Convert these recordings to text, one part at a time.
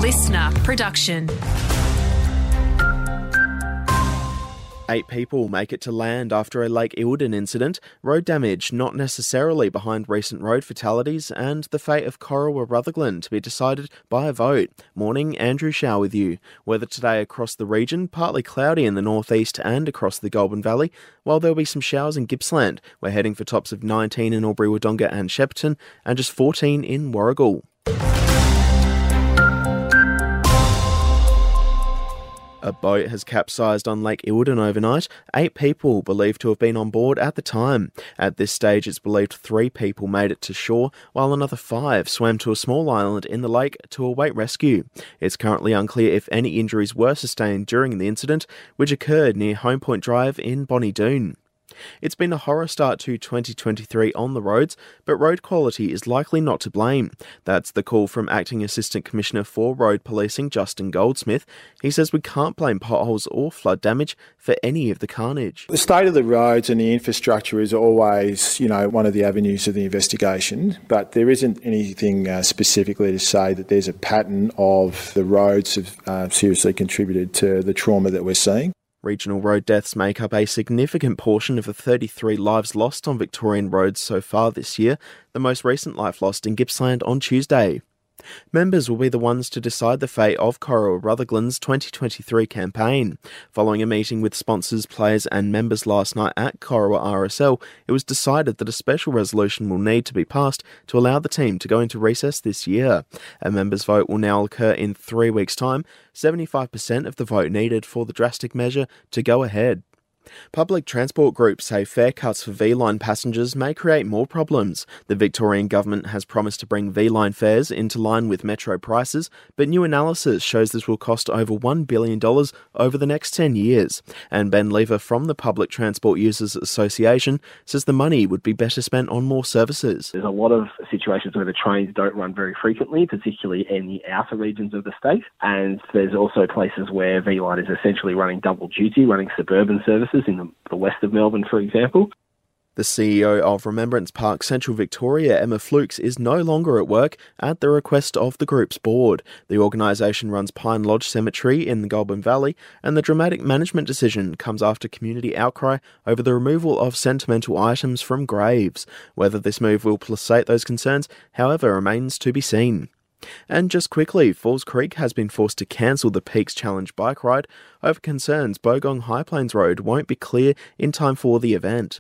listener production. 8 people make it to land after a Lake Eildon incident, road damage not necessarily behind recent road fatalities, and the fate of Corowa Rutherglen to be decided by a vote. Morning, Andrew Shaw with you. Weather today across the region, partly cloudy in the northeast and across the Goulburn Valley, while there'll be some showers in Gippsland. We're heading for tops of 19 in Albury-Wodonga and Shepparton, and just 14 in Warragul. A boat has capsized on Lake Eildon overnight. 8 people believed to have been on board at the time. At this stage, it's believed 3 people made it to shore, while another 5 swam to a small island in the lake to await rescue. It's currently unclear if any injuries were sustained during the incident, which occurred near Home Point Drive in Bonnie Doon. It's been a horror start to 2023 on the roads, but road quality is likely not to blame. That's the call from Acting Assistant Commissioner for Road Policing, Justin Goldsmith. He says we can't blame potholes or flood damage for any of the carnage. The state of the roads and the infrastructure is always, one of the avenues of the investigation, but there isn't anything specifically to say that there's a pattern of the roads have seriously contributed to the trauma that we're seeing. Regional road deaths make up a significant portion of the 33 lives lost on Victorian roads so far this year, the most recent life lost in Gippsland on Tuesday. Members will be the ones to decide the fate of Corowa Rutherglen's 2023 campaign. Following a meeting with sponsors, players and members last night at Corowa RSL, it was decided that a special resolution will need to be passed to allow the team to go into recess this year. A members' vote will now occur in 3 weeks' time, 75% of the vote needed for the drastic measure to go ahead. Public transport groups say fare cuts for V-Line passengers may create more problems. The Victorian government has promised to bring V-Line fares into line with metro prices, but new analysis shows this will cost over $1 billion over the next 10 years. And Ben Lever from the Public Transport Users Association says the money would be better spent on more services. There's a lot of situations where the trains don't run very frequently, particularly in the outer regions of the state, and there's also places where V-Line is essentially running double duty, running suburban services in the west of Melbourne, for example. The CEO of Remembrance Park Central Victoria, Emma Flukes, is no longer at work at the request of the group's board. The organisation runs Pine Lodge Cemetery in the Goulburn Valley, and the dramatic management decision comes after community outcry over the removal of sentimental items from graves. Whether this move will placate those concerns, however, remains to be seen. And just quickly, Falls Creek has been forced to cancel the Peaks Challenge bike ride over concerns Bogong High Plains Road won't be clear in time for the event.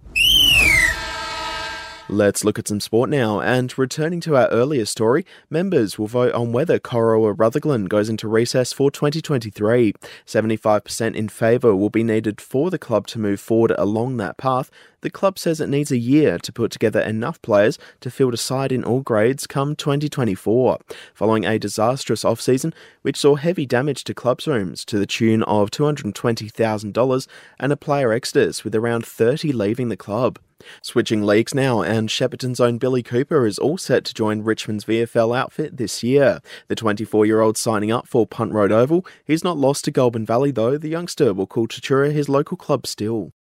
Let's look at some sport now, and returning to our earlier story, members will vote on whether Corowa Rutherglen goes into recess for 2023. 75% in favour will be needed for the club to move forward along that path. The club says it needs a year to put together enough players to field a side in all grades come 2024, following a disastrous off-season which saw heavy damage to clubs' rooms to the tune of $220,000 and a player exodus with around 30 leaving the club. Switching leagues now, and Shepparton's own Billy Cooper is all set to join Richmond's VFL outfit this year. The 24-year-old signing up for Punt Road Oval. He's not lost to Goulburn Valley though. The youngster will call Tatura his local club still.